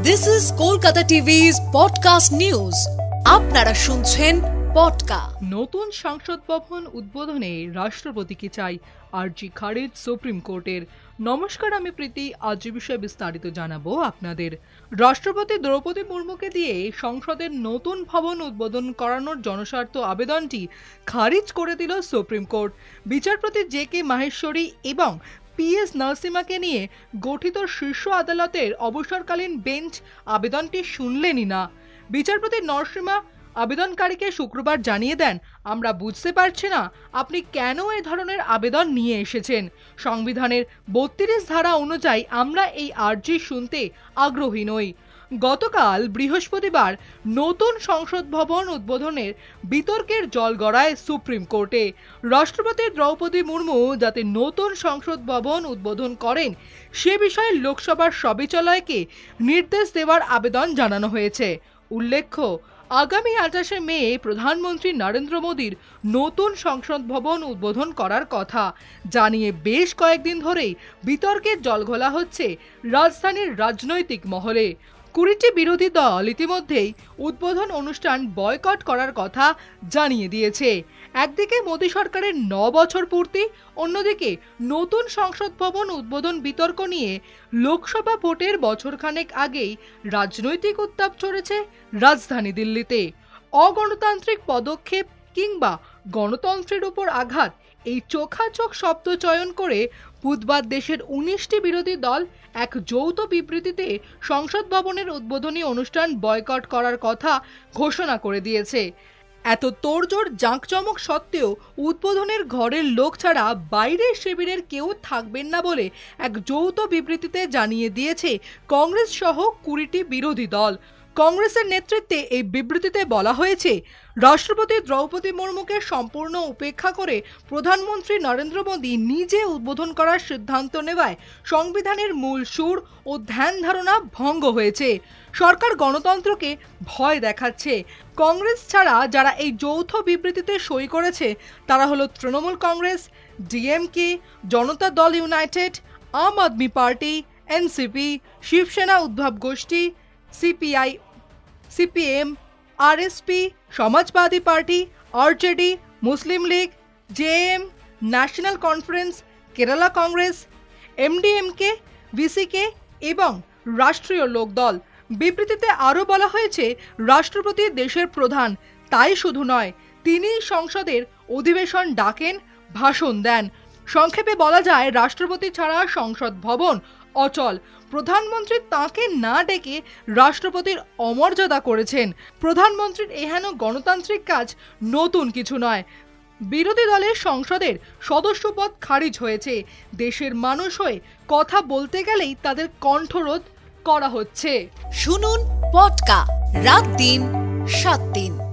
This is Kolkata TV's podcast news. আপনারা শুনছেন পডকা। নতুন সংসদ ভবন উদ্বোধনে রাষ্ট্রপতিকে চাই আরজি খারিজ সুপ্রিম কোর্টের। নমস্কার, আমি প্রীতি। আজ বিষয়ে বিস্তারিত জানাবো আপনাদের। রাষ্ট্রপতি দ্রৌপদী মুর্মুকে দিয়ে সংসদের নতুন ভবন উদ্বোধন করানোর জনস্বার্থ আবেদনটি খারিজ করে দিল সুপ্রিম কোর্ট। বিচারপতি জে.কে. মাহেশ্বরী এবং পি.এস. নরসিমাকে নিয়ে গঠিত শীর্ষ আদালতের অবসরকালীন বেঞ্চ আবেদনটি শুনলেনই না। বিচারপতি নরসিমা আবেদনকারীকে শুক্রবার জানিয়ে দেন, আমরা বুঝতে পারছি না আপনি কেন এই ধরনের আবেদন নিয়ে এসেছেন। সংবিধানের 32 ধারা অনুযায়ী আমরা এই আর্জি শুনতে আগ্রহী নই। গতকাল বৃহস্পতিবার নতুন সংসদ ভবন উদ্বোধনের বিতর্কের জল গড়ায় সুপ্রিম কোর্টে। রাষ্ট্রপতি দ্রৌপদী মুর্মু যাতে নতুন সংসদ ভবন উদ্বোধন করেন সে বিষয়ে লোকসভার সচিবালয়কে নির্দেশ দেওয়ার আবেদন জানানো হয়েছে। উল্লেখ্য, আগামী 28 মে প্রধানমন্ত্রী নরেন্দ্র মোদীর নতুন সংসদ ভবন উদ্বোধন করার কথা জানিয়ে বেশ কয়েকদিন ধরেই বিতর্কের জল ঘোলা হচ্ছে রাজধানীর রাজনৈতিক মহলে। 20টি বিরোধী দল ইতিমধ্যেই উদ্বোধন অনুষ্ঠান বয়কট করার কথা জানিয়ে দিয়েছে। একদিকে মোদী সরকারের 9 বছর পূর্তি, অন্যদিকে নতুন সংসদ ভবন উদ্বোধন বিতর্ক নিয়ে লোকসভা ভোটের বছরখানেক আগেই রাজনৈতিক উত্তাপ চড়েছে রাজধানী দিল্লিতে। অগণতান্ত্রিক পদক্ষেপ কিংবা গণতন্ত্রের উপর আঘাত, এই চোখাচোখ শব্দ চয়ন করে বুধবার দেশের 19টি বিরোধী দল এক যৌথ বিবৃতিতে সংসদ ভবনের উদ্বোধনী অনুষ্ঠান বয়কট করার কথা ঘোষণা করে দিয়েছে। এত তোড়জোড় জাঁকজমক সত্ত্বেও উদ্বোধনের ঘরের লোক ছাড়া বাইরের শিবিরের কেউ থাকবেন না বলে এক যৌথ বিবৃতিতে জানিয়ে দিয়েছে কংগ্রেস সহ 20টি বিরোধী দল। কংগ্রেসের নেতৃত্বে এই বিবৃতিতে বলা হয়েছে, রাষ্ট্রপতি দ্রৌপদী মুর্মুকে সম্পূর্ণ উপেক্ষা করে প্রধানমন্ত্রী নরেন্দ্র মোদী নিজে উদ্বোধন করার সিদ্ধান্ত নেওয়ায় সংবিধানের মূল সুর ও ধ্যান ধারণা ভঙ্গ হয়েছে। সরকার গণতন্ত্রকে ভয় দেখাচ্ছে। কংগ্রেস ছাড়া যারা এই যৌথ বিবৃতিতে সই করেছে তারা হলো Trinamool Congress, DMK, Janata Dal united, Aam Aadmi party, NCP, Shiv Sena Uddhav গোষ্ঠী, CPI, CPM, RSP, Samajwadi party, RJD, Muslim league, JM, national conference, Kerala Congress, MDMK, VCK এবং রাষ্ট্রীয় লোকদল। বিবৃতিতে আরও বলা হয়েছে, রাষ্ট্রপতি দেশের প্রধান, তাই শুধু নয়, তিনি সংসদের অধিবেশন ডাকেন, ভাষণ দেন। সংক্ষেপে বলা যায়, রাষ্ট্রপতি ছাড়া সংসদ ভবন অচল। প্রধানমন্ত্রী তাকে না ডেকে রাষ্ট্রপতির অমর্যাদা করেছেন। প্রধানমন্ত্রীর এহেন গণতান্ত্রিক কাজ নতুন কিছু নয়। বিরোধী দলের সংসদের সদস্যপদ খারিজ হয়েছে। দেশের মানুষ হয়ে কথা বলতে গেলেই তাদের কণ্ঠরোধ করা হচ্ছে। শুনুন পডকা, রাত দিন 7 দিন।